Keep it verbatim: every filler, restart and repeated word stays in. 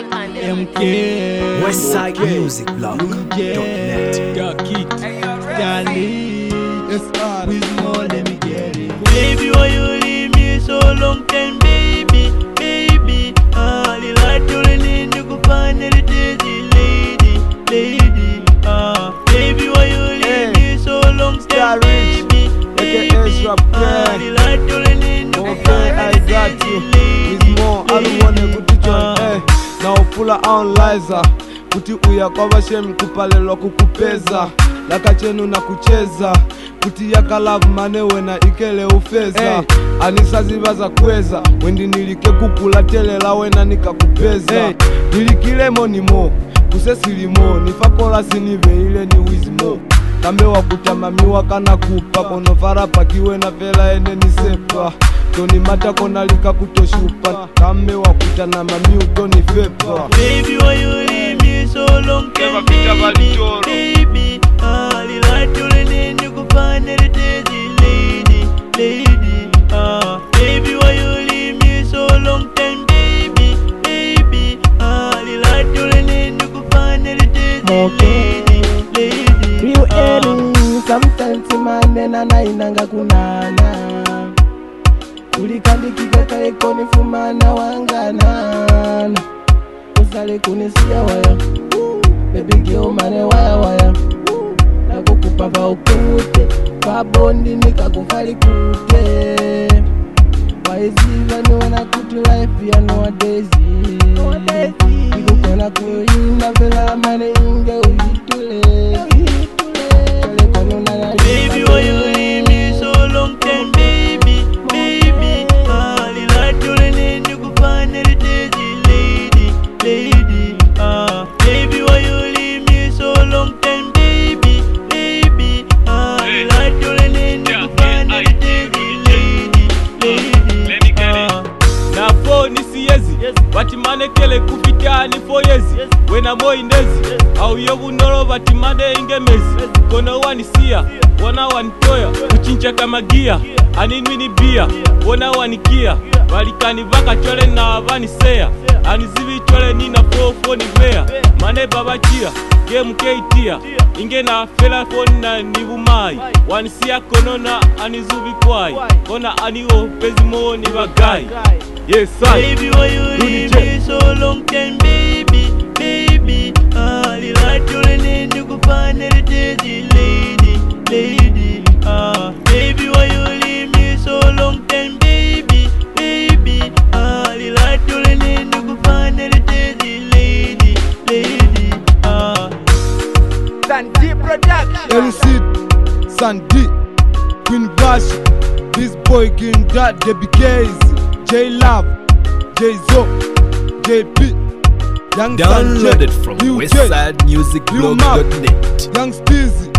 M K Westside Music Blog dot net. Got Kit Charlie with more, let me get it. Baby, why you leave me so long time, baby, baby? Ah, the light to the need you could find the daisy lady, lady. Ah, baby, why you leave me so long time, baby, baby? Ah, the light to the need you could find the daisy lady, lady. Hey, na upula online kuti uya kwa bashem kupalelwa kukupeza laka chenu na kucheza kuti yakalavu manewe na ikele ufeza. Hey, anisazibaza kweza wendi nilike kukula telela wena nikakupeza. Hey, nilikilemo ni mo kusesilimo nifakola sinive ile ni wizmo kambe wakutamamiwa kana kupa kono farapa kiwe na vela ene nisepa Toni mata kona lika kutoshupa kame wakuta na mami utoni fepa. Baby, why you leave me so long time, baby, baby? Ah, the light to the end you could find the daisy lady, lady. Ah, baby, why you leave me so long time, baby, baby? Ah, the light to the end you could find the daisy lady, lady. Real ending, sometimes manena na inanga kunana ulikandikika kae koni fumana wanganana usale kunisia waya baby girl mane waya waya na kukupava ukute pabondi nikakufali kute waiziva ni wana kutu life ya nowadays ikukona kuyinda vela mane inge uitule kale kono nana. Baby, why you leave me so long time, baby, baby? Ah, the light to the end you could find the daisy lady, lady. Ah, baby, why you leave me so long time, baby, baby? Ah, the light to the end you could find the daisy lady, lady. Ah, na fo ni siyezi batimane kele kupita ni fo yezi wena mo indezi au yobu noro batimane ingemezi kono wanisia wana wanitoya kuchincha kama gia aninwi ni bia wana wanikia walikani vaka chole na vanisea anizivi chole nina fo fo ni vea mane baba chia game keitia inge na fela phone na nivumai wanisia kono na anizuvi kwai kona aniwo pezi mo ni wagai. Yes, sir. Baby, why you leave me so long time, baby, baby? Ah, the light to the end you could find the daisy lady, lady. Ah, baby, why you leave me so long time, baby, baby? Ah, the light to the end you could find the daisy lady, lady. Ah, Sandy Production. L C Sandy Queen Bash this boy King that J B K's J Love J Zo J P Young Downloaded from Westside Music Blog dot net. Young Steezy